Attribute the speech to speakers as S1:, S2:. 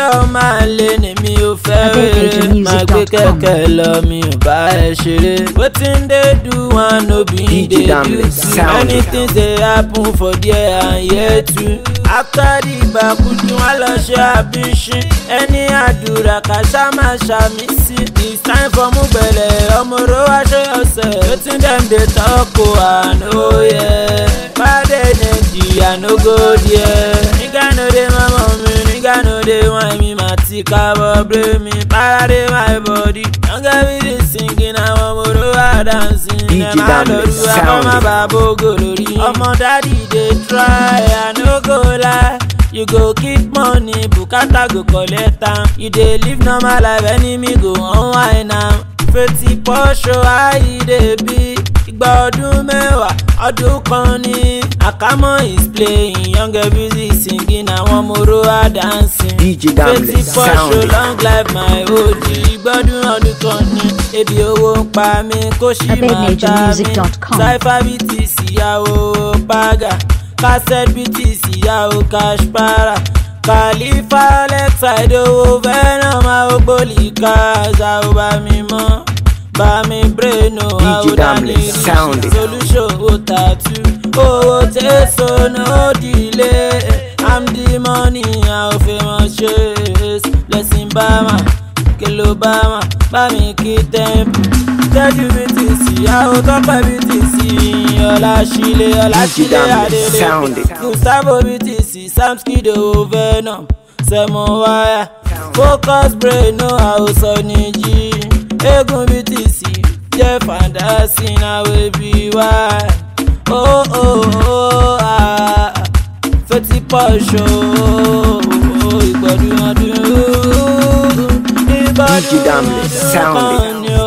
S1: ọmọ àlè ni mi ò fẹ́ rere máa gbé kẹ̀kẹ́ lọ mi ò bá ẹ ṣeré. Wetin dey do one no be dey do many things dey happen for there and here too. After the bakudu wọn lọ ṣe àbíṣin ẹni àdúrà kàṣà máa ṣàmì sí. It's time for Mugbele ọmọọrọ wá ṣe ọ̀sẹ̀. Wetin dem dey talk o àná yẹ. Bad energy I no go there. Nigga no dey mama mi, nigga no dey whine me. Mati kabo brain me, para dey my body. Younger me dey singing, àwọn ọmọọrọ wá dancing.
S2: DJ Damle sound.
S1: Ọmọ bàbá ògòlórí. Ọmọ daddy dey try, I no go lie. You go keep money, bukata go collect am. You dey live normal life, enemy go unwind am. Fetí pọ́ṣọ ayé dey be. Ìgbà ọdún mẹ́wàá, ọdún kan ní. Àkámọ́ is playing, younger music singing, àwọn ọmọọrọ are dancing.
S2: DJ Damle
S1: Fetí pọ́ṣọ
S2: sound.
S1: long life my OG. Ìgbọ́dún ọdún kan ní. Ebi owó ń pa mí, kó ṣì máa ta mí.
S3: AbedMajormusic.com.
S1: Cypher BTC yàwó paga. Cassette BTC yàwó cash para. Khalifa Alexa ìdòwò fẹ́ràn máa ó gbòlìkà. Ṣàwó bá mi mọ́, bá mi breno.
S2: DJ Damle sound.
S1: Solution ó tàtú. Owó tẹ̀sán no delay. I'm the money, àwọn famous shows. Blessing Bama, Kelo Bama, bá mi kí temple. Tẹ́jú BTC, àwọn tọ́pẹ́ BTC. Ọláṣílẹ̀ Adélé.
S2: Sound.
S1: Gustavo BTC, Sam Skido Venom. Sẹ́mo wáyà, Focus Brain, no àwòsọ níjì. Egun BTC, jẹ́ fantasy náà wé bí wá. Fetí pọ́ṣọ, ìgbọ̀dún ọdún.
S2: DJ Damle sound.